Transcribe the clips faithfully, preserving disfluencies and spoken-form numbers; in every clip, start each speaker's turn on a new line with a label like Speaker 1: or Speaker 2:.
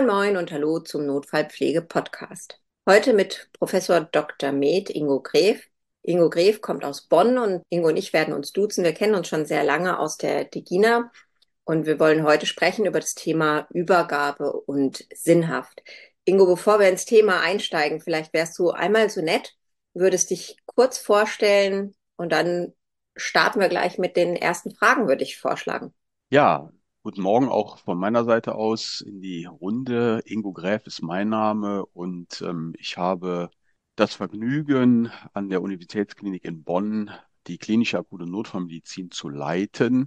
Speaker 1: Moin Moin und Hallo zum Notfallpflege-Podcast. Heute mit Professor Doktor Med Ingo Gref. Ingo Gref kommt aus Bonn und Ingo und ich werden uns duzen. Wir kennen uns schon sehr lange aus der DGINA und wir wollen heute sprechen über das Thema Übergabe und sinnhaft. Ingo, bevor wir ins Thema einsteigen, vielleicht wärst du einmal so nett, würdest dich kurz vorstellen und dann starten wir gleich mit den ersten Fragen, würde ich vorschlagen.
Speaker 2: Ja, guten Morgen auch von meiner Seite aus in die Runde. Ingo Gräf ist mein Name und ähm, ich habe das Vergnügen, an der Universitätsklinik in Bonn die klinische akute Notfallmedizin zu leiten.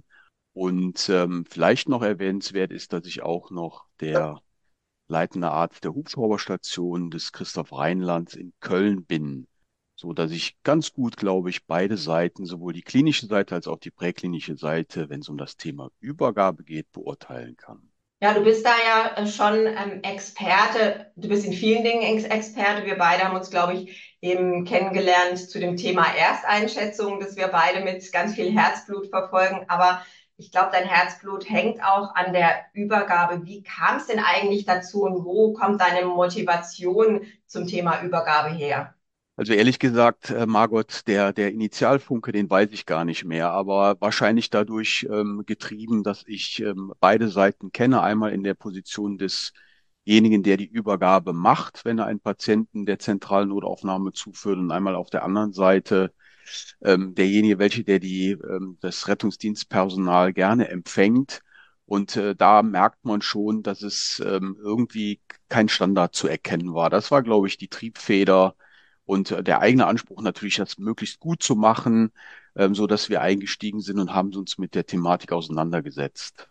Speaker 2: Und ähm, vielleicht noch erwähnenswert ist, dass ich auch noch der leitender Arzt der Hubschrauberstation des Christoph Rheinlands in Köln bin, so dass ich ganz gut, glaube ich, beide Seiten, sowohl die klinische Seite als auch die präklinische Seite, wenn es um das Thema Übergabe geht, beurteilen kann.
Speaker 3: Ja, du bist da ja äh, schon ähm, Experte. Du bist in vielen Dingen Ex Experte. Wir beide haben uns, glaube ich, eben kennengelernt zu dem Thema Ersteinschätzung, das wir beide mit ganz viel Herzblut verfolgen. Aber ich glaube, dein Herzblut hängt auch an der Übergabe. Wie kam es denn eigentlich dazu und wo kommt deine Motivation zum Thema Übergabe her?
Speaker 2: Also ehrlich gesagt, äh, Margot, der, der Initialfunke, den weiß ich gar nicht mehr, aber wahrscheinlich dadurch ähm, getrieben, dass ich ähm, beide Seiten kenne. Einmal in der Position desjenigen, der die Übergabe macht, wenn er einen Patienten der zentralen Notaufnahme zuführt, und einmal auf der anderen Seite ähm, derjenige, welche der die, ähm, das Rettungsdienstpersonal gerne empfängt. Und äh, da merkt man schon, dass es ähm, irgendwie kein Standard zu erkennen war. Das war, glaube ich, die Triebfeder und äh, der eigene Anspruch natürlich, das möglichst gut zu machen, ähm, so dass wir eingestiegen sind und haben uns mit der Thematik auseinandergesetzt.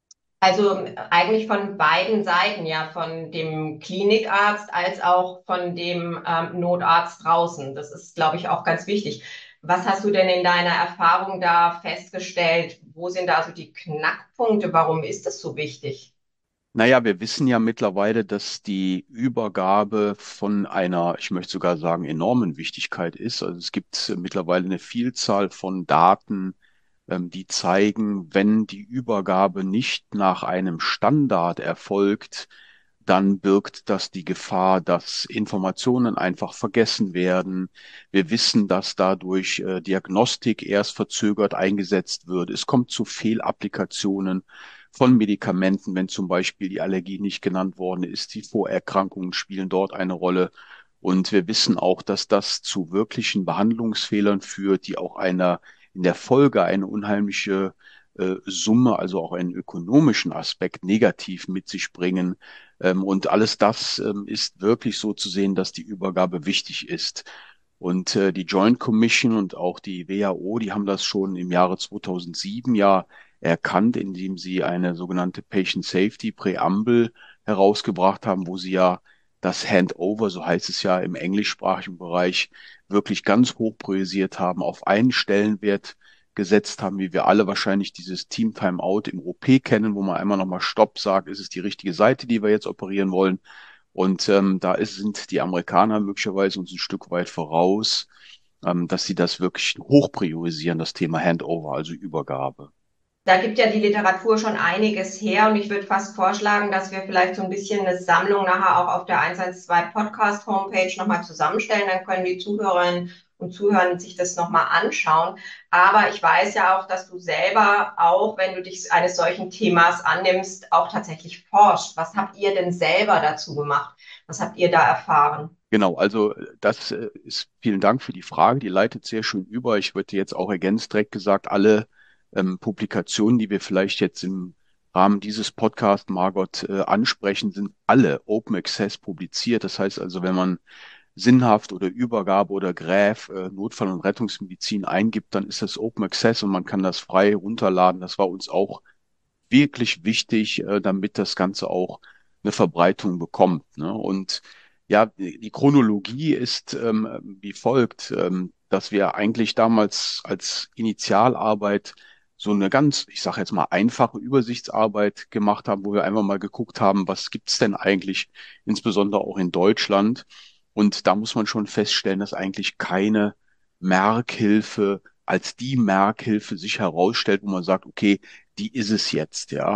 Speaker 3: Also ähm, eigentlich von beiden Seiten, ja, von dem Klinikarzt als auch von dem ähm, Notarzt draußen. Das ist, glaube ich, auch ganz wichtig. Was hast du denn in deiner Erfahrung da festgestellt? Wo sind da so die Knackpunkte? Warum ist das so wichtig?
Speaker 2: Naja, wir wissen ja mittlerweile, dass die Übergabe von einer, ich möchte sogar sagen, enormen Wichtigkeit ist. Also es gibt äh, mittlerweile eine Vielzahl von Daten, ähm, die zeigen, wenn die Übergabe nicht nach einem Standard erfolgt, dann birgt das die Gefahr, dass Informationen einfach vergessen werden. Wir wissen, dass dadurch äh, Diagnostik erst verzögert eingesetzt wird. Es kommt zu Fehlapplikationen von Medikamenten, wenn zum Beispiel die Allergie nicht genannt worden ist. Die Vorerkrankungen spielen dort eine Rolle. Und wir wissen auch, dass das zu wirklichen Behandlungsfehlern führt, die auch einer in der Folge eine unheimliche äh, Summe, also auch einen ökonomischen Aspekt negativ mit sich bringen. Ähm, und alles das ähm, ist wirklich so zu sehen, dass die Übergabe wichtig ist. Und äh, die Joint Commission und auch die W H O, die haben das schon im Jahre zweitausendsieben ja erkannt, indem sie eine sogenannte Patient Safety Präambel herausgebracht haben, wo sie ja das Handover, so heißt es ja im englischsprachigen Bereich, wirklich ganz hoch priorisiert haben, auf einen Stellenwert gesetzt haben, wie wir alle wahrscheinlich dieses Team Timeout im O P kennen, wo man einmal nochmal Stopp sagt, ist es die richtige Seite, die wir jetzt operieren wollen. Und ähm, da ist, sind die Amerikaner möglicherweise uns ein Stück weit voraus, ähm, dass sie das wirklich hoch priorisieren, das Thema Handover, also Übergabe.
Speaker 3: Da gibt ja die Literatur schon einiges her und ich würde fast vorschlagen, dass wir vielleicht so ein bisschen eine Sammlung nachher auch auf der hundertzwölf Podcast Homepage nochmal zusammenstellen. Dann können die Zuhörerinnen und Zuhörer sich das nochmal anschauen. Aber ich weiß ja auch, dass du selber auch, wenn du dich eines solchen Themas annimmst, auch tatsächlich forscht. Was habt ihr denn selber dazu gemacht? Was habt ihr da erfahren?
Speaker 2: Genau, also das äh, ist, vielen Dank für die Frage, die leitet sehr schön über. Ich würde jetzt auch ergänzt direkt gesagt, alle ähm, Publikationen, die wir vielleicht jetzt im Rahmen dieses Podcasts, Margot, äh, ansprechen, sind alle Open Access publiziert. Das heißt also, wenn man sinnhaft oder Übergabe oder Gräf, äh, Notfall- und Rettungsmedizin eingibt, dann ist das Open Access und man kann das frei runterladen. Das war uns auch wirklich wichtig, äh, damit das Ganze auch eine Verbreitung bekommt. Ne? Und ja, die die Chronologie ist ähm, wie folgt, ähm, dass wir eigentlich damals als Initialarbeit so eine ganz, ich sage jetzt mal, einfache Übersichtsarbeit gemacht haben, wo wir einfach mal geguckt haben, was gibt's denn eigentlich, insbesondere auch in Deutschland. Und da muss man schon feststellen, dass eigentlich keine Merkhilfe als die Merkhilfe sich herausstellt, wo man sagt, okay, die ist es jetzt, ja.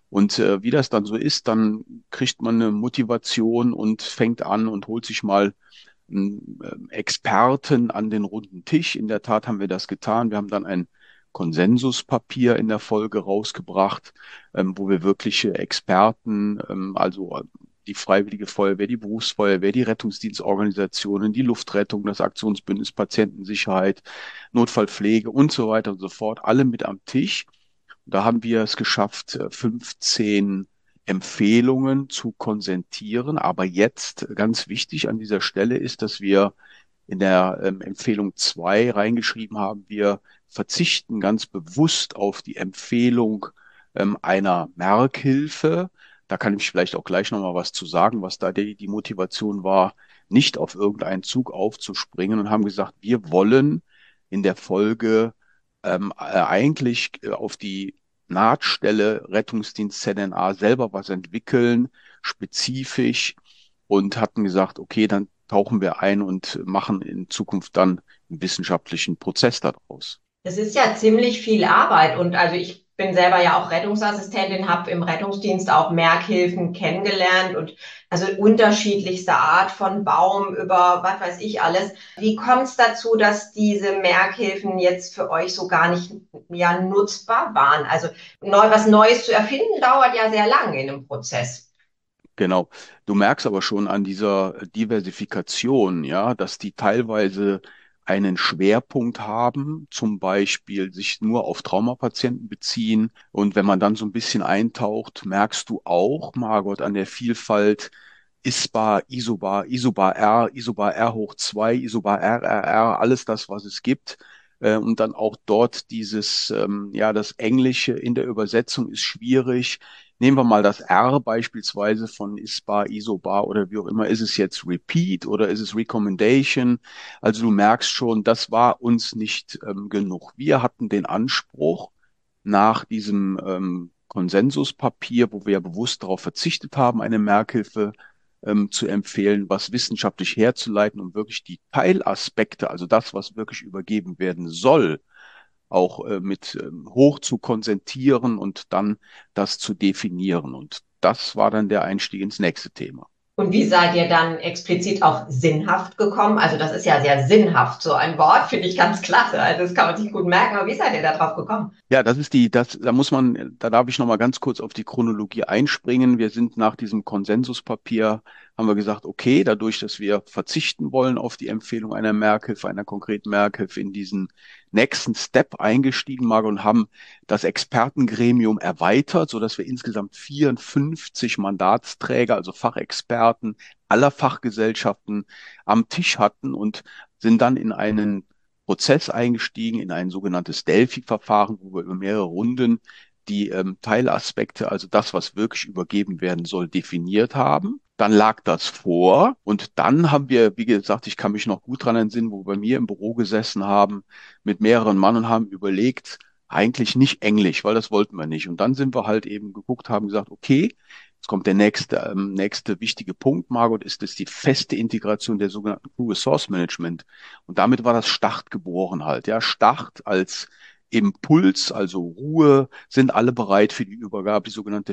Speaker 2: Und äh, wie das dann so ist, dann kriegt man eine Motivation und fängt an und holt sich mal einen ähm, Experten an den runden Tisch. In der Tat haben wir das getan. Wir haben dann ein Konsensuspapier in der Folge rausgebracht, ähm, wo wir wirkliche Experten, ähm, also die Freiwillige Feuerwehr, die Berufsfeuerwehr, die Rettungsdienstorganisationen, die Luftrettung, das Aktionsbündnis Patientensicherheit, Notfallpflege und so weiter und so fort, alle mit am Tisch. Da haben wir es geschafft, äh, fünfzehn Empfehlungen zu konsentieren. Aber jetzt äh, ganz wichtig an dieser Stelle ist, dass wir in der ähm, Empfehlung zwei reingeschrieben haben, wir verzichten ganz bewusst auf die Empfehlung ähm, einer Merkhilfe. Da kann ich vielleicht auch gleich nochmal was zu sagen, was da die, die Motivation war, nicht auf irgendeinen Zug aufzuspringen und haben gesagt, wir wollen in der Folge ähm, äh, eigentlich äh, auf die Nahtstelle Rettungsdienst Z N A selber was entwickeln, spezifisch und hatten gesagt, okay, dann tauchen wir ein und machen in Zukunft dann einen wissenschaftlichen Prozess daraus.
Speaker 3: Das ist ja ziemlich viel Arbeit und also ich bin selber ja auch Rettungsassistentin, habe im Rettungsdienst auch Merkhilfen kennengelernt und also unterschiedlichste Art von Baum über was weiß ich alles. Wie kommt es dazu, dass diese Merkhilfen jetzt für euch so gar nicht ja nutzbar waren? Also neu, was Neues zu erfinden dauert ja sehr lange in einem Prozess.
Speaker 2: Genau. Du merkst aber schon an dieser Diversifikation, ja, dass die teilweise einen Schwerpunkt haben, zum Beispiel sich nur auf Traumapatienten beziehen. Und wenn man dann so ein bisschen eintaucht, merkst du auch, Margot, an der Vielfalt ISBA, ISOBA, ISOBA R, ISOBA R hoch zwei, ISOBA R R R, alles das, was es gibt. Äh, Und dann auch dort dieses, ähm, ja, das Englische in der Übersetzung ist schwierig. Nehmen wir mal das R beispielsweise von ISBA, ISOBA oder wie auch immer. Ist es jetzt Repeat oder ist es Recommendation? Also du merkst schon, das war uns nicht ähm, genug. Wir hatten den Anspruch nach diesem ähm, Konsensuspapier, wo wir ja bewusst darauf verzichtet haben, eine Merkhilfe ähm, zu empfehlen, was wissenschaftlich herzuleiten, um wirklich die Teilaspekte, also das, was wirklich übergeben werden soll, auch äh, mit ähm, hoch zu konsentieren und dann das zu definieren. Und das war dann der Einstieg ins nächste Thema.
Speaker 3: Und wie seid ihr dann explizit auf sinnhaft gekommen? Also das ist ja sehr sinnhaft, so ein Wort, finde ich ganz klasse. Also das kann man sich gut merken, aber wie seid ihr da drauf gekommen?
Speaker 2: Ja, das ist die, das, da muss man, da darf ich noch mal ganz kurz auf die Chronologie einspringen. Wir sind nach diesem Konsensuspapier, haben wir gesagt, okay, dadurch, dass wir verzichten wollen auf die Empfehlung einer Merkhilfe, einer konkreten Merkhilfe, in diesen nächsten Step eingestiegen, Margot, und haben das Expertengremium erweitert, sodass wir insgesamt vierundfünfzig Mandatsträger, also Fachexperten aller Fachgesellschaften am Tisch hatten und sind dann in einen Prozess eingestiegen, in ein sogenanntes Delphi-Verfahren, wo wir über mehrere Runden die ähm, Teilaspekte, also das, was wirklich übergeben werden soll, definiert haben. Dann lag das vor und dann haben wir, wie gesagt, ich kann mich noch gut dran entsinnen, wo wir bei mir im Büro gesessen haben mit mehreren Mann und haben überlegt, eigentlich nicht Englisch, weil das wollten wir nicht. Und dann sind wir halt eben geguckt, haben gesagt, okay, jetzt kommt der nächste, ähm, nächste wichtige Punkt, Margot, ist es die feste Integration der sogenannten Crew Resource Management. Und damit war das Start geboren halt. Ja, Start als Impuls, also Ruhe, sind alle bereit für die Übergabe, die sogenannte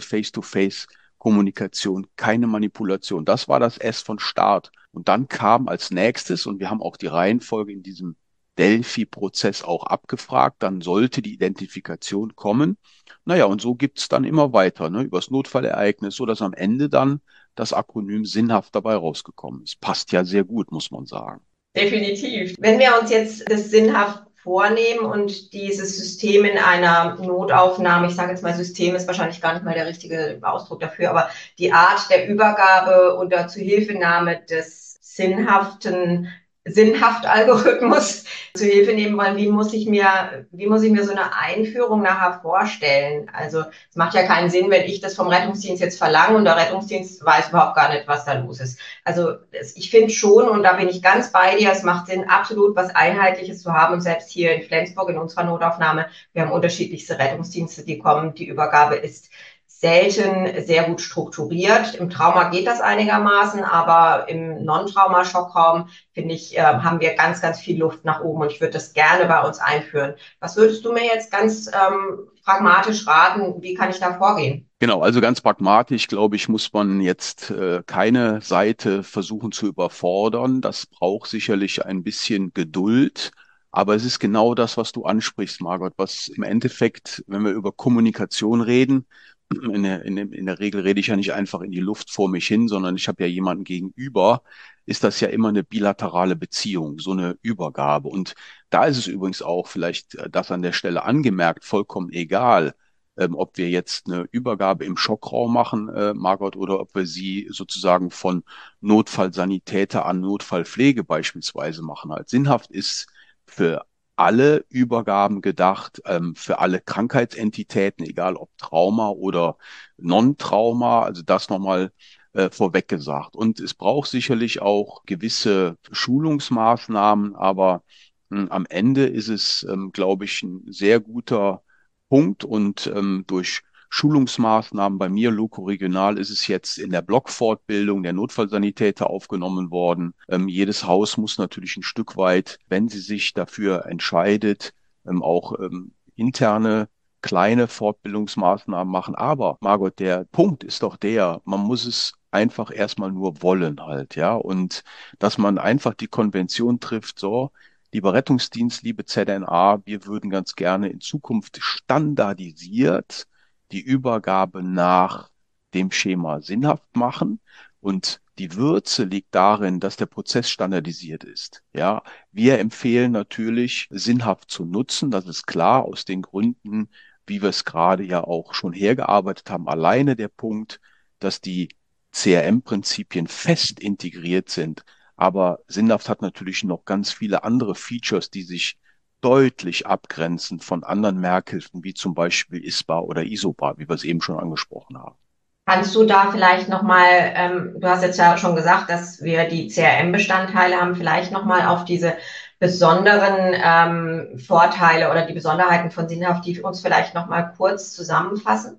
Speaker 2: Face-to-Face-Kommunikation, keine Manipulation. Das war das S von Start. Und dann kam als nächstes, und wir haben auch die Reihenfolge in diesem Delphi-Prozess auch abgefragt, dann sollte die Identifikation kommen. Naja, und so gibt's dann immer weiter, ne, übers Notfallereignis, so dass am Ende dann das Akronym sinnhaft dabei rausgekommen ist. Passt ja sehr gut, muss man sagen.
Speaker 3: Definitiv. Wenn wir uns jetzt das sinnhaft vornehmen und dieses System in einer Notaufnahme, ich sage jetzt mal System ist wahrscheinlich gar nicht mal der richtige Ausdruck dafür, aber die Art der Übergabe unter Zuhilfenahme des sinnhaften Sinnhaft-Algorithmus zu Hilfe nehmen wollen, wie muss ich mir, wie muss ich mir so eine Einführung nachher vorstellen? Also es macht ja keinen Sinn, wenn ich das vom Rettungsdienst jetzt verlange und der Rettungsdienst weiß überhaupt gar nicht, was da los ist. Also ich finde schon, und da bin ich ganz bei dir, es macht Sinn, absolut was Einheitliches zu haben. Und selbst hier in Flensburg in unserer Notaufnahme, wir haben unterschiedlichste Rettungsdienste, die kommen. Die Übergabe ist selten sehr gut strukturiert. Im Trauma geht das einigermaßen, aber im Non-Trauma-Schockraum, finde ich, äh, haben wir ganz, ganz viel Luft nach oben und ich würde das gerne bei uns einführen. Was würdest du mir jetzt ganz ähm, pragmatisch raten? Wie kann ich da vorgehen?
Speaker 2: Genau, also ganz pragmatisch, glaube ich, muss man jetzt äh, keine Seite versuchen zu überfordern. Das braucht sicherlich ein bisschen Geduld. Aber es ist genau das, was du ansprichst, Margot, was im Endeffekt, wenn wir über Kommunikation reden, in der, in der, in der Regel rede ich ja nicht einfach in die Luft vor mich hin, sondern ich habe ja jemanden gegenüber, ist das ja immer eine bilaterale Beziehung, so eine Übergabe. Und da ist es übrigens auch, vielleicht äh, das an der Stelle angemerkt, vollkommen egal, ähm, ob wir jetzt eine Übergabe im Schockraum machen, äh, Margot, oder ob wir sie sozusagen von Notfallsanitäter an Notfallpflege beispielsweise machen. Halt sinnhaft ist für alle Übergaben gedacht, ähm, für alle Krankheitsentitäten, egal ob Trauma oder Non-Trauma, also das nochmal äh, vorweg gesagt. Und es braucht sicherlich auch gewisse Schulungsmaßnahmen, aber mh, am Ende ist es, ähm, glaube ich, ein sehr guter Punkt und ähm, durch Schulungsmaßnahmen bei mir lokoregional ist es jetzt in der Blockfortbildung der Notfallsanitäter aufgenommen worden. Ähm, jedes Haus muss natürlich ein Stück weit, wenn sie sich dafür entscheidet, ähm, auch ähm, interne kleine Fortbildungsmaßnahmen machen. Aber Margot, der Punkt ist doch der, man muss es einfach erstmal nur wollen halt, ja, und dass man einfach die Konvention trifft, so, lieber Rettungsdienst, liebe Z N A, wir würden ganz gerne in Zukunft standardisiert die Übergabe nach dem Schema sinnhaft machen. Und die Würze liegt darin, dass der Prozess standardisiert ist. Ja, wir empfehlen natürlich, sinnhaft zu nutzen. Das ist klar aus den Gründen, wie wir es gerade ja auch schon hergearbeitet haben. Alleine der Punkt, dass die C R M-Prinzipien fest integriert sind. Aber Sinnhaft hat natürlich noch ganz viele andere Features, die sich deutlich abgrenzen von anderen Merkhilfen, wie zum Beispiel I S P A oder I S O P A, wie wir es eben schon angesprochen haben.
Speaker 3: Kannst du da vielleicht nochmal, ähm, du hast jetzt ja schon gesagt, dass wir die C R M-Bestandteile haben, vielleicht nochmal auf diese besonderen ähm, Vorteile oder die Besonderheiten von Sinnhaft, die uns vielleicht nochmal kurz zusammenfassen?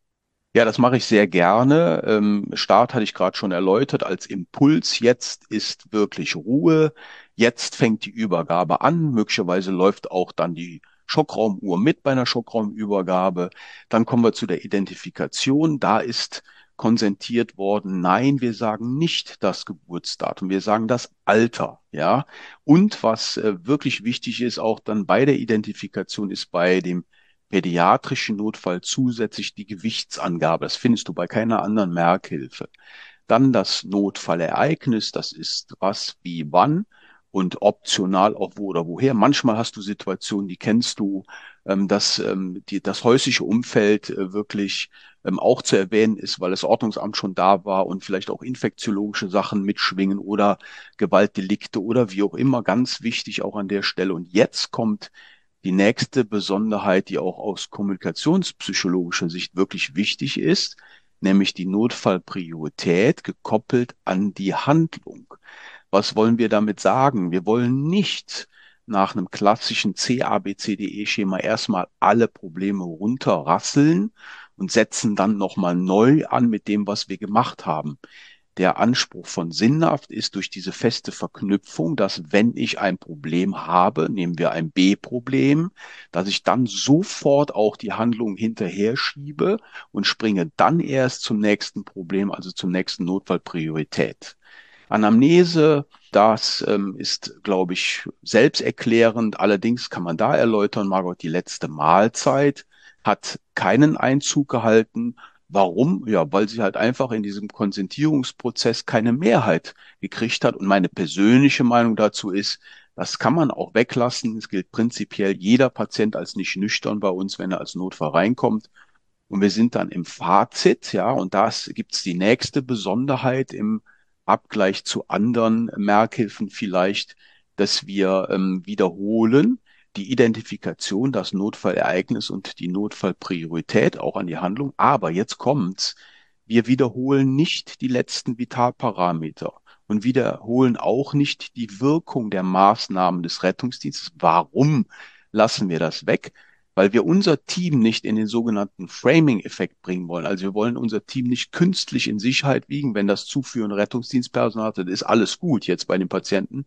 Speaker 2: Ja, das mache ich sehr gerne. Ähm, Start hatte ich gerade schon erläutert als Impuls. Jetzt ist wirklich Ruhe. Jetzt fängt die Übergabe an. Möglicherweise läuft auch dann die Schockraumuhr mit bei einer Schockraumübergabe. Dann kommen wir zu der Identifikation. Da ist konsentiert worden, nein, wir sagen nicht das Geburtsdatum, wir sagen das Alter, ja. Und was äh, wirklich wichtig ist, auch dann bei der Identifikation ist bei dem pädiatrischen Notfall zusätzlich die Gewichtsangabe. Das findest du bei keiner anderen Merkhilfe. Dann das Notfallereignis, das ist was, wie, wann und optional auch wo oder woher. Manchmal hast du Situationen, die kennst du, ähm, dass ähm, die, das häusliche Umfeld äh, wirklich ähm, auch zu erwähnen ist, weil das Ordnungsamt schon da war und vielleicht auch infektiologische Sachen mitschwingen oder Gewaltdelikte oder wie auch immer. Ganz wichtig auch an der Stelle. Und jetzt kommt die nächste Besonderheit, die auch aus kommunikationspsychologischer Sicht wirklich wichtig ist, nämlich die Notfallpriorität gekoppelt an die Handlung. Was wollen wir damit sagen? Wir wollen nicht nach einem klassischen C A B C D E-Schema erstmal alle Probleme runterrasseln und setzen dann nochmal neu an mit dem, was wir gemacht haben. Der Anspruch von Sinnhaft ist durch diese feste Verknüpfung, dass wenn ich ein Problem habe, nehmen wir ein B-Problem, dass ich dann sofort auch die Handlung hinterher schiebe und springe dann erst zum nächsten Problem, also zum nächsten Notfallpriorität. Anamnese, das ähm, ist, glaube ich, selbsterklärend. Allerdings kann man da erläutern, Margot, die letzte Mahlzeit hat keinen Einzug gehalten. Warum? Ja, weil sie halt einfach in diesem Konsentierungsprozess keine Mehrheit gekriegt hat. Und meine persönliche Meinung dazu ist, das kann man auch weglassen. Es gilt prinzipiell jeder Patient als nicht nüchtern bei uns, wenn er als Notfall reinkommt. Und wir sind dann im Fazit, ja, und da gibt's die nächste Besonderheit im Abgleich zu anderen Merkhilfen vielleicht, dass wir ähm, wiederholen die Identifikation, das Notfallereignis und die Notfallpriorität auch an die Handlung. Aber jetzt kommt's. Wir wiederholen nicht die letzten Vitalparameter und wiederholen auch nicht die Wirkung der Maßnahmen des Rettungsdienstes. Warum lassen wir das weg? Weil wir unser Team nicht in den sogenannten Framing-Effekt bringen wollen. Also wir wollen unser Team nicht künstlich in Sicherheit wiegen, wenn das zuführende Rettungsdienstpersonal hat, dann ist alles gut jetzt bei den Patienten.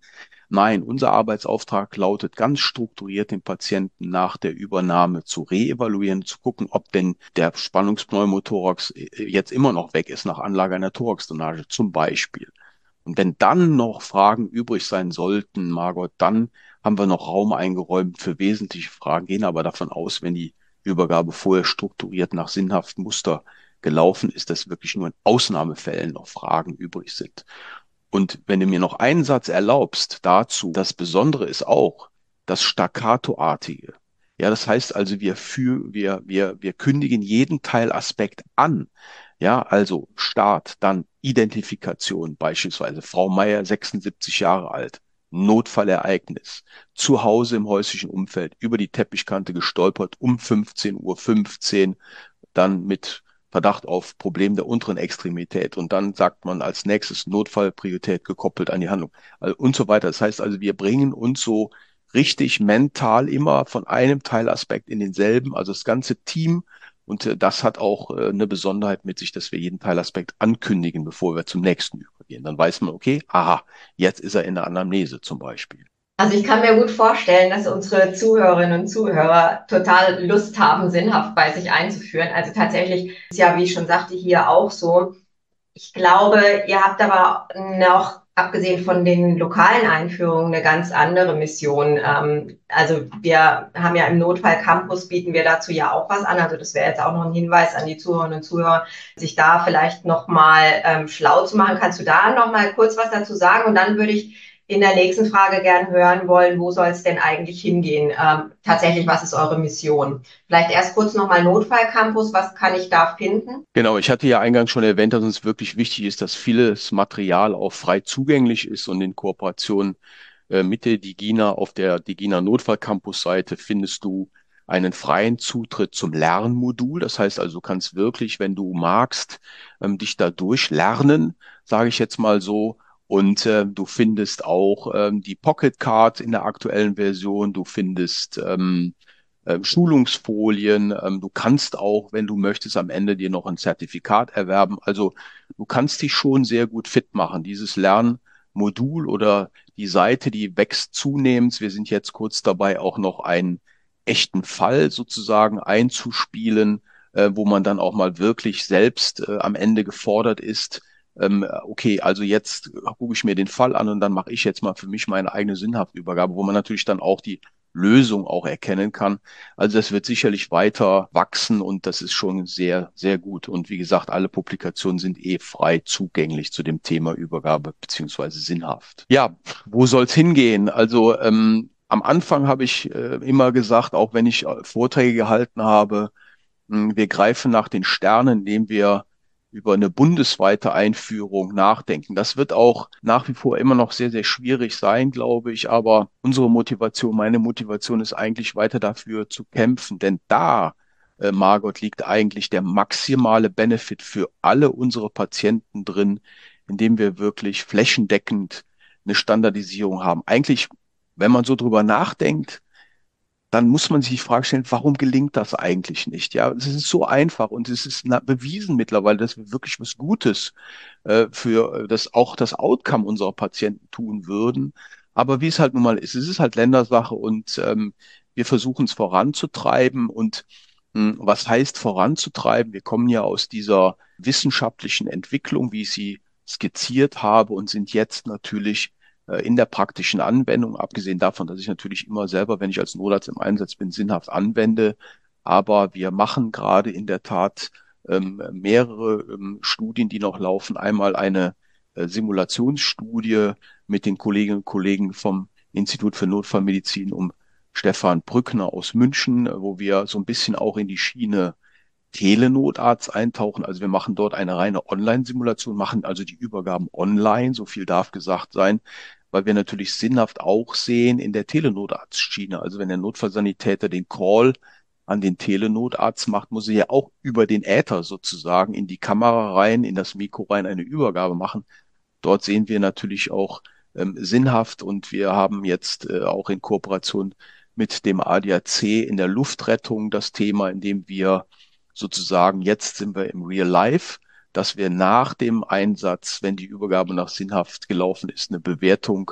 Speaker 2: Nein, unser Arbeitsauftrag lautet ganz strukturiert, den Patienten nach der Übernahme zu reevaluieren, zu gucken, ob denn der Spannungspneumothorax jetzt immer noch weg ist nach Anlage einer Thoraxdrainage zum Beispiel. Und wenn dann noch Fragen übrig sein sollten, Margot, dann haben wir noch Raum eingeräumt für wesentliche Fragen, gehen aber davon aus, wenn die Übergabe vorher strukturiert nach sinnhaftem Muster gelaufen ist, dass wirklich nur in Ausnahmefällen noch Fragen übrig sind. Und wenn du mir noch einen Satz erlaubst dazu, das Besondere ist auch das Staccatoartige. Ja, das heißt also, wir für, wir, wir, wir kündigen jeden Teilaspekt an. Ja, also Start, dann Identifikation, beispielsweise Frau Meier, sechsundsiebzig Jahre alt, Notfallereignis, zu Hause im häuslichen Umfeld, über die Teppichkante gestolpert, um fünfzehn Uhr fünfzehn, dann mit Verdacht auf Problem der unteren Extremität. Und dann sagt man als nächstes Notfallpriorität gekoppelt an die Handlung also und so weiter. Das heißt also, wir bringen uns so richtig mental immer von einem Teilaspekt in denselben, also das ganze Team. Und äh, das hat auch äh, eine Besonderheit mit sich, dass wir jeden Teilaspekt ankündigen, bevor wir zum nächsten übergehen. Dann weiß man, okay, aha, jetzt ist er in der Anamnese zum Beispiel.
Speaker 3: Also ich kann mir gut vorstellen, dass unsere Zuhörerinnen und Zuhörer total Lust haben, sinnhaft bei sich einzuführen. Also tatsächlich ist ja, wie ich schon sagte, hier auch so. Ich glaube, ihr habt aber noch, abgesehen von den lokalen Einführungen, eine ganz andere Mission. Ähm, also wir haben ja im Notfall-Campus, bieten wir dazu ja auch was an. Also das wäre jetzt auch noch ein Hinweis an die Zuhörerinnen und Zuhörer, sich da vielleicht nochmal ähm, schlau zu machen. Kannst du da nochmal kurz was dazu sagen? Und dann würde ich in der nächsten Frage gern hören wollen, wo soll es denn eigentlich hingehen? Ähm, tatsächlich, was ist eure Mission? Vielleicht erst kurz nochmal Notfallcampus, was kann ich da finden?
Speaker 2: Genau, ich hatte ja eingangs schon erwähnt, dass uns wirklich wichtig ist, dass vieles Material auch frei zugänglich ist und in Kooperation äh, mit der DIGINA auf der DIGINA Notfallcampus-Seite findest du einen freien Zutritt zum Lernmodul. Das heißt also, du kannst wirklich, wenn du magst, ähm, dich da durchlernen, sage ich jetzt mal so. Und äh, du findest auch ähm, die Pocket Card in der aktuellen Version. Du findest ähm, äh, Schulungsfolien. Ähm, du kannst auch, wenn du möchtest, am Ende dir noch ein Zertifikat erwerben. Also du kannst dich schon sehr gut fit machen. Dieses Lernmodul oder die Seite, die wächst zunehmend. Wir sind jetzt kurz dabei, auch noch einen echten Fall sozusagen einzuspielen, äh, wo man dann auch mal wirklich selbst äh, am Ende gefordert ist, ähm, okay, also jetzt gucke ich mir den Fall an und dann mache ich jetzt mal für mich meine eigene Sinnhaftübergabe, wo man natürlich dann auch die Lösung auch erkennen kann. Also das wird sicherlich weiter wachsen und das ist schon sehr, sehr gut. Und wie gesagt, alle Publikationen sind eh frei zugänglich zu dem Thema Übergabe beziehungsweise sinnhaft. Ja, wo soll's hingehen? Also ähm, am Anfang habe ich äh, immer gesagt, auch wenn ich äh, Vorträge gehalten habe, mh, wir greifen nach den Sternen, indem wir über eine bundesweite Einführung nachdenken. Das wird auch nach wie vor immer noch sehr, sehr schwierig sein, glaube ich. Aber unsere Motivation, meine Motivation ist eigentlich weiter dafür zu kämpfen. Denn da, äh, Margot, liegt eigentlich der maximale Benefit für alle unsere Patienten drin, indem wir wirklich flächendeckend eine Standardisierung haben. Eigentlich, wenn man so drüber nachdenkt, dann muss man sich die Frage stellen, warum gelingt das eigentlich nicht? Ja, es ist so einfach und es ist na- bewiesen mittlerweile, dass wir wirklich was Gutes äh, für äh, das auch das Outcome unserer Patienten tun würden. Aber wie es halt nun mal ist, es ist halt Ländersache und ähm, wir versuchen es voranzutreiben. Und mh, was heißt voranzutreiben? Wir kommen ja aus dieser wissenschaftlichen Entwicklung, wie ich sie skizziert habe, und sind jetzt natürlich äh, in der praktischen Anwendung, abgesehen davon, dass ich natürlich immer selber, wenn ich als Notarzt im Einsatz bin, sinnhaft anwende. Aber wir machen gerade in der Tat ähm, mehrere ähm, Studien, die noch laufen. Einmal eine äh, Simulationsstudie mit den Kolleginnen und Kollegen vom Institut für Notfallmedizin um Stefan Brückner aus München, äh, wo wir so ein bisschen auch in die Schiene Telenotarzt eintauchen. Also wir machen dort eine reine Online-Simulation, machen also die Übergaben online, so viel darf gesagt sein, weil wir natürlich sinnhaft auch sehen in der Telenotarztschiene. Also wenn der Notfallsanitäter den Call an den Telenotarzt macht, muss er ja auch über den Äther sozusagen in die Kamera rein, in das Mikro rein eine Übergabe machen. Dort sehen wir natürlich auch ähm, sinnhaft und wir haben jetzt äh, auch in Kooperation mit dem A D A C in der Luftrettung das Thema, in dem wir sozusagen, jetzt sind wir im Real Life, dass wir nach dem Einsatz, wenn die Übergabe nach sinnhaft gelaufen ist, eine Bewertung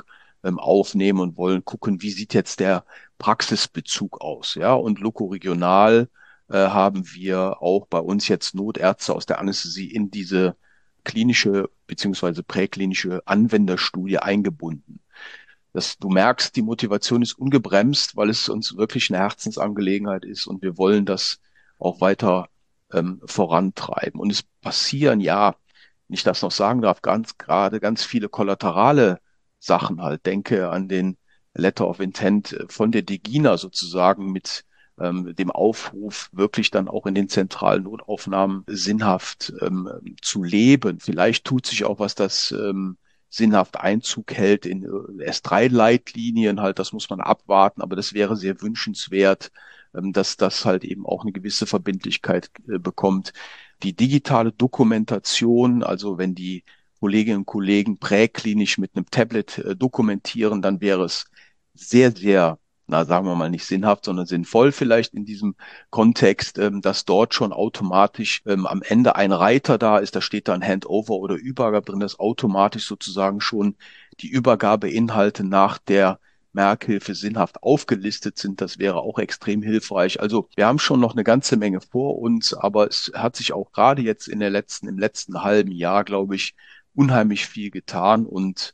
Speaker 2: ähm, aufnehmen und wollen gucken, wie sieht jetzt der Praxisbezug aus, ja, und lokoregional äh, haben wir auch bei uns jetzt Notärzte aus der Anästhesie in diese klinische beziehungsweise präklinische Anwenderstudie eingebunden. Das, du merkst, die Motivation ist ungebremst, weil es uns wirklich eine Herzensangelegenheit ist und wir wollen das auch weiter ähm, vorantreiben. Und es passieren, ja, wenn ich das noch sagen darf, ganz gerade ganz viele kollaterale Sachen halt. Denke an den Letter of Intent von der DEGINA sozusagen mit ähm, dem Aufruf, wirklich dann auch in den zentralen Notaufnahmen sinnhaft ähm, zu leben. Vielleicht tut sich auch was, das ähm, sinnhaft Einzug hält in äh, S drei Leitlinien halt, das muss man abwarten, aber das wäre sehr wünschenswert, ähm, dass das halt eben auch eine gewisse Verbindlichkeit äh, bekommt. Die digitale Dokumentation, also wenn die Kolleginnen und Kollegen präklinisch mit einem Tablet äh, dokumentieren, dann wäre es sehr, sehr, na sagen wir mal nicht sinnhaft, sondern sinnvoll vielleicht in diesem Kontext, ähm, dass dort schon automatisch ähm, am Ende ein Reiter da ist, da steht dann Handover oder Übergabe drin, dass automatisch sozusagen schon die Übergabeinhalte nach der Merkhilfe sinnhaft aufgelistet sind. Das wäre auch extrem hilfreich. Also wir haben schon noch eine ganze Menge vor uns, aber es hat sich auch gerade jetzt in der letzten, im letzten halben Jahr, glaube ich, unheimlich viel getan. Und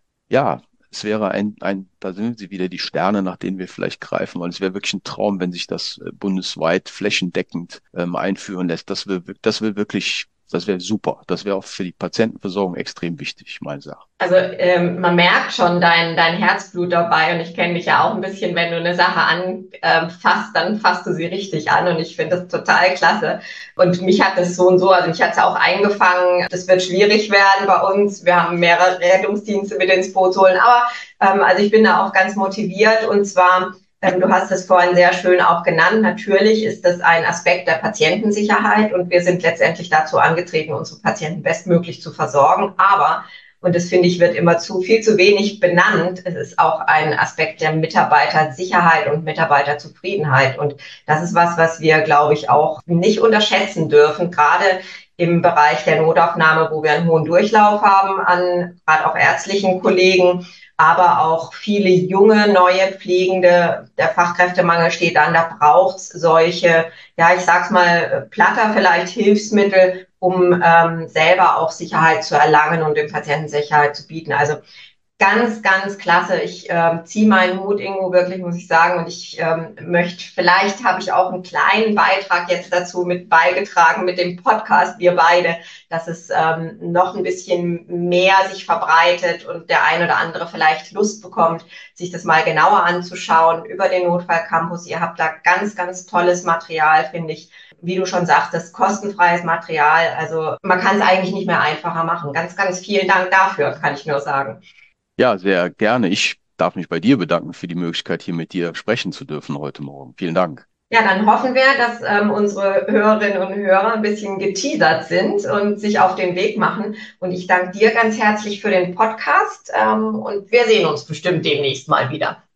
Speaker 2: ja, es wäre ein, ein, da sind sie wieder die Sterne, nach denen wir vielleicht greifen, weil es wäre wirklich ein Traum, wenn sich das äh, bundesweit flächendeckend ähm, einführen lässt. Das will, das will wirklich, das wäre super. Das wäre auch für die Patientenversorgung extrem wichtig, meine Sache.
Speaker 3: Also ähm, man merkt schon dein, dein Herzblut dabei und ich kenne dich ja auch ein bisschen, wenn du eine Sache anfasst, dann fasst du sie richtig an und ich finde das total klasse. Und mich hat das so und so, also mich hat es auch eingefangen, das wird schwierig werden bei uns. Wir haben mehrere Rettungsdienste mit ins Boot zu holen, aber ähm, also ich bin da auch ganz motiviert und zwar, ähm, du hast es vorhin sehr schön auch genannt, natürlich ist das ein Aspekt der Patientensicherheit und wir sind letztendlich dazu angetreten, unsere Patienten bestmöglich zu versorgen, aber und das finde ich, wird immer zu viel zu wenig benannt. Es ist auch ein Aspekt der Mitarbeitersicherheit und Mitarbeiterzufriedenheit. Und das ist was, was wir, glaube ich, auch nicht unterschätzen dürfen, gerade im Bereich der Notaufnahme, wo wir einen hohen Durchlauf haben an gerade auch ärztlichen Kollegen, aber auch viele junge, neue Pflegende. Der Fachkräftemangel steht an, da braucht's solche, ja, ich sag's mal, platter vielleicht Hilfsmittel, um ähm, selber auch Sicherheit zu erlangen und dem Patienten Sicherheit zu bieten. Also ganz, ganz klasse. Ich ähm, ziehe meinen Hut, Ingo, wirklich, muss ich sagen. Und ich ähm, möchte, vielleicht habe ich auch einen kleinen Beitrag jetzt dazu mit beigetragen mit dem Podcast, wir beide, dass es ähm, noch ein bisschen mehr sich verbreitet und der ein oder andere vielleicht Lust bekommt, sich das mal genauer anzuschauen über den Notfallcampus. Ihr habt da ganz, ganz tolles Material, finde ich. Wie du schon sagtest, kostenfreies Material. Also man kann es eigentlich nicht mehr einfacher machen. Ganz, ganz vielen Dank dafür, kann ich nur sagen.
Speaker 2: Ja, sehr gerne. Ich darf mich bei dir bedanken für die Möglichkeit, hier mit dir sprechen zu dürfen heute Morgen. Vielen Dank.
Speaker 3: Ja, dann hoffen wir, dass ähm, unsere Hörerinnen und Hörer ein bisschen geteasert sind und sich auf den Weg machen. Und ich danke dir ganz herzlich für den Podcast ähm, und wir sehen uns bestimmt demnächst mal wieder.